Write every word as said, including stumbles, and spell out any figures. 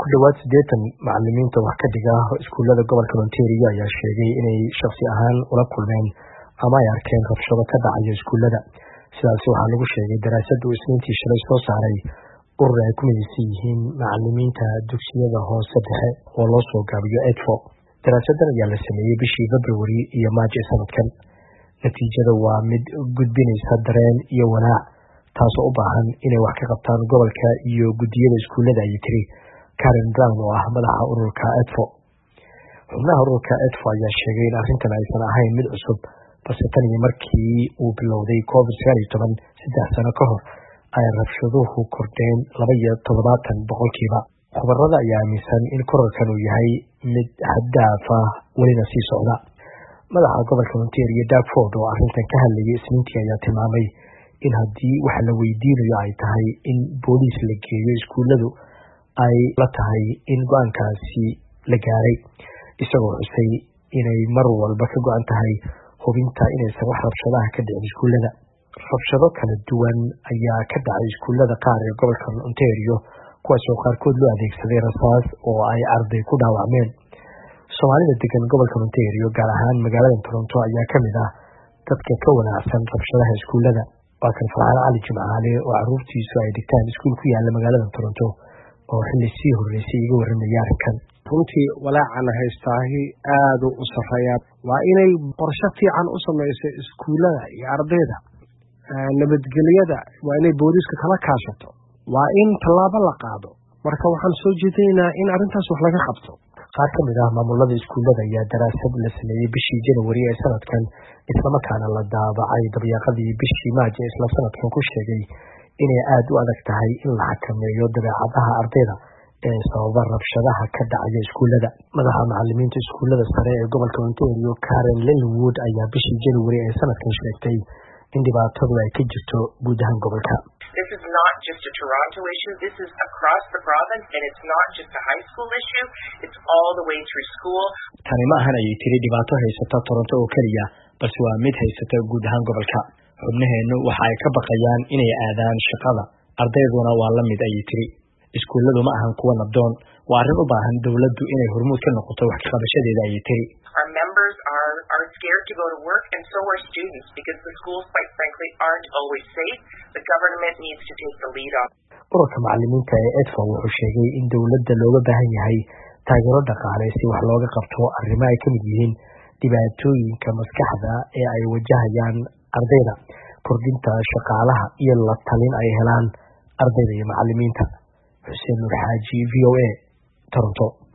dhawaad siddeetan macallimiinta wax ka dhiga iskuulada gobolka Ontario ayaa sheegay inay shakhsi ahaan ula kulmeen ama ay arkeen rabshado ka dhacaya iskuulada. Sidaas waxaa lagu sheegay daraasad uu Isniintii shalay soo saaray urur ay ku midaysan yihiin macallimiinta dugsiyada hoose dhexe oo loo soo gaabiyo E D F O. Daraasaddan ayaa la sameeyey bishii February iyo March ee sanadkan. Natiijada waa mid gudbinaysa dareen iyo walaac, taasoo u baahan inay wax ka qabtaan gobolka iyo guddiyada iskuulada, ayay tiri Karen Brown oo ah madaxa ururka E D F O. Xubnaha ururka E D F O ayaa sheegay in arrintan aysan ahayn mid cusub, balse tan iyo markii uu bilowday covid sagaal iyo toban saddex sano ka hor ay rabshaduhu kordheen laba iyo toddobaatan boqolkiiba. Khubarada ayaa aaminsan in kororkan uu yahay mid xad-dhaaf ah welina sii socda. Madaxa gobolka Ontario Doug Ford oo arrintan ka hadlayay Isniintii ayaa tilmaamay in haddii wax la weydiinayo ay tahay in booliis la geeyo iskuuladu ay la tahay in go-aankaasi la gaaray, isagoo xusay inay mar walba ka go-an tahay hubinta inaysan wax rabshadaha ka dhicin iskuulada. Rabshado kala duwan ayaa ka dhacay iskuulada qaar ee gobolka Ontario, kuwaasoo qaarkood loo adeegsaday rasaas oo ay arday ku dhaawacmeen. Soomaalida degan gobolka Ontario, gaar ahaan magaalada Toronto, ayaa ka mid ah dadka ka wanaagsan rabshadaha iskuulada. Waa kan Farxaan Cali Jimcaale oo carruurtiisu ay dhigtaan iskuul ku yaala magaalada Toronto oo xilli sii horreysay iga warramaya arrinkan. runtii walaacana haystaahi aad u sarreeyaa. Waa inay qorshe fiican u samayso iskuulada iyo ardayda. Nabadgelyada waa inay booliiska kala kaashato. Waa in tallaabo la qaado. Marka waxaan soo jeedinaynaa in arrintaas wax laga qabto. Qaar ka mid ah maamulada iskuulada ayaa daraasad la sameeyey bishii January ee sanadkan, islamarkaana la daabacay dabayaaqadii bishii March ee isla sanadkan, ku sheegay inay aad u adag tahay in la xakameeyo dabeecadaha ardayda ee sababa rabshadaha ka dhacaya iskuulada. Madaxa macallimiinta iskuulada sare ee gobolka Ontario Karen Linwood ayaa bishii January ee sanadkan sheegtay in dhibaatadu ay ka jirto guud ahaan gobolka. This is not just a Toronto issue, this is across the province, and it's not just a high school issue, it's all the way through school. Tani ma ahan ayay tiri dhibaato haysata Toronto oo keliya, balse waa mid haysata guud ahaan gobolka. Xubnaheenu waxa ay ka baqayaan inay aadaan shaqada, ardayduna waa la mid, ayay tiri. Iskuuladu ma ahan kuwa nabdoon, waa arrin u baahan dawladdu inay hormuud ka noqoto wax ka qabashadeeda, ayay tiri. Our members are are scared to go to work, and so are students, because the schools, quite frankly, aren't always safe. The government needs to take the lead on. Ururka macallimiinta ee E D F O wuxuu sheegay in dawladda looga baahan yahay taageero dhaqaale si wax looga qabto arrimo ay ka mid yihiin dhibaatooyinka maskaxda ee ay wajahayaan ardayda, kordhinta shaqaalaha iyo la talin ay helaan ardayda iyo macallimiinta. Xuseen Nur Xaaji, V O A, Toronto.